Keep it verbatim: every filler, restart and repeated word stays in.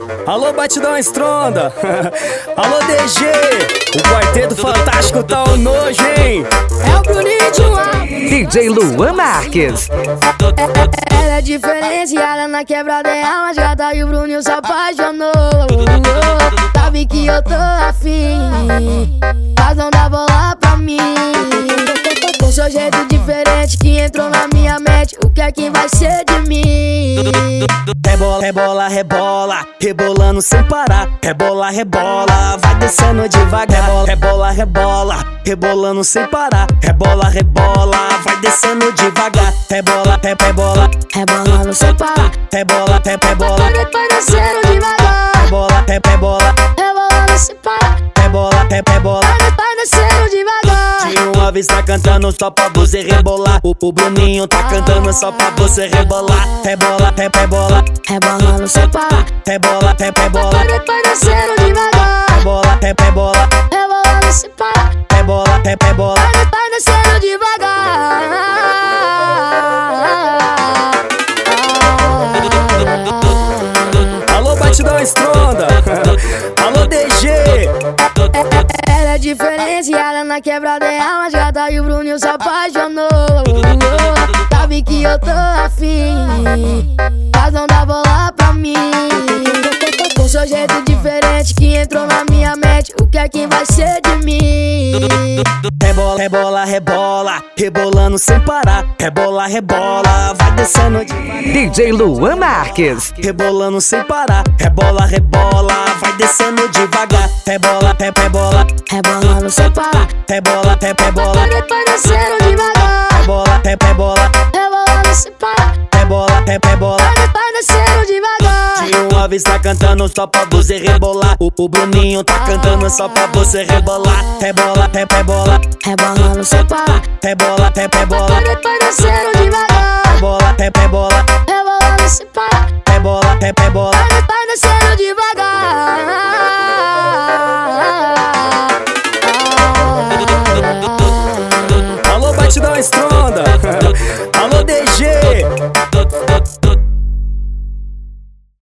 Alô, Batidão Estronda. Alô, D G. O Quarteto Fantástico tá um nojo, hein? É o Bruninho de uma D J Luan Marques. Ela é diferenciada na quebrada, é uma gata e o Bruninho se apaixonou. Sabe que eu tô afim, mas não dá bola pra mim. Com seu jeito diferente que entrou na minha mente, o que é que vai ser de mim? Rebola, rebola, rebola, rebolando sem parar. Rebola, rebola, vai descendo devagar. Rebola, rebola, rebolando sem parar. Rebola, rebola, vai descendo devagar. Rebola, rebola, Rebolando sem parar, rebola, rebola, vai descendo devagar. rebola, rebola, Rebolando sem parar, rebola, rebola. vai descendo devagar. De uma vez tá cantando só pra você rebolar. O, o Bruninho tá cantando só pra você rebolar. Rebola, rebola, Rebolando sem parar, rebola, rebola, vai descendo devagar. rebola, rebola, Rebolando sem parar, rebola, rebola. vai descendo devagar. Alô, Batidão Estronda. Alô, D G. Ela é diferenciada na quebrada, é uma gata e o Bruninho se apaixonou. Sabe que eu tô afim, mas não dá bola pra mim. Com seu jeito diferente que entrou na minha mente, o que é que vai ser de mim? Rebola, rebola, rebola, rebolando sem parar. Rebola, rebola, vai descendo devagar. D J Luan Marques. Rebolando sem parar. Rebola, rebola, vai descendo devagar. Rebola, rebola, Rebolando sem parar, rebola, rebola, vai descendo devagar. rebola, rebola, Rebolando sem parar, rebola, rebola. vai descendo devagar. De uma vez tá cantando só pra você rebolar. O, o Bruninho tá cantando só pra você rebolar. Rebola, rebola, Rebolando sem parar, rebola, rebola, vai descendo devagar. rebola, rebola, Rebolando sem parar, rebola, rebola. vai descendo devagar. Alô, Batidão Estronda.